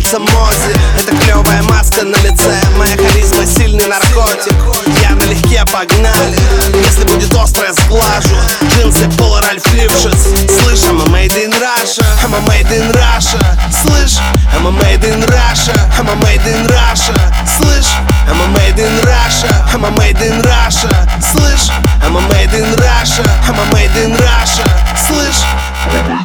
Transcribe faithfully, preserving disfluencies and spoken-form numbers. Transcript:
нравится Мози. Это клевая маска на лице, моя харизма сильный наркотик. Я налегке, погнали. Если будет остро, я сглажу. Джинсы, поло, Ральф Лившиц. Слышь, I'm a made in Russia, I'm a made in Russia. Слышь, I'm a made in Russia, I'm a made in Russia. Слышь, I'm a made in Russia, I'm a made in Russia. Слышь, I'm a made in Russia, I'm a made in Russia. Слышь.